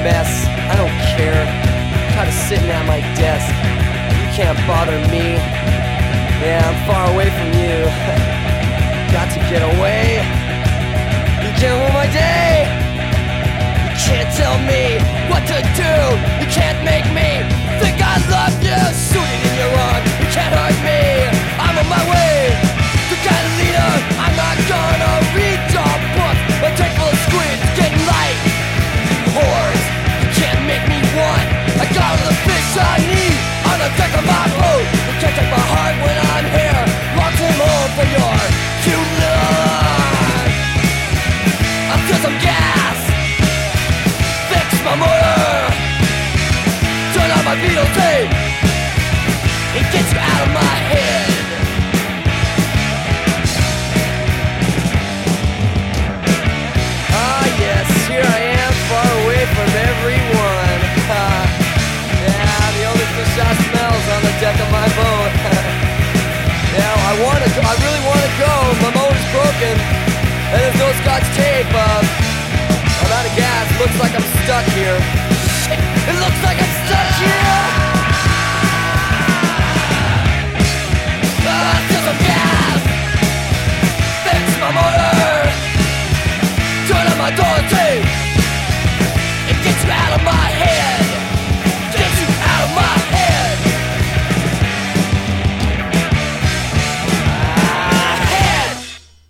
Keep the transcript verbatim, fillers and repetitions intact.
mess. I don't care. I'm kinda sitting at my desk. You can't bother me. Yeah, I'm far away from you. Got to get away. You can't ruin my day. You can't tell me what to do. You can't make me think I love you. Suited in your arm, you can't hurt me. I'm on my way. The kind of leader, I'm not gonna read your book. My tank full of squids, getting light. Whores, you can't make me want. I got all the fish I need on the deck of my boat. You can't take my heart when I'm here. Long time home for your cute love. I'll fill some gas, fix my motor, turn on my Beatles tape. It gets you out of my head. Ah yes, here I am, far away from everyone. Yeah, the only fish I smell's on the deck of my boat. Yeah, I wanna go, I really wanna go. My motor's broken, and there's no Scotch tape. Uh, I'm out of gas, looks like I'm stuck here.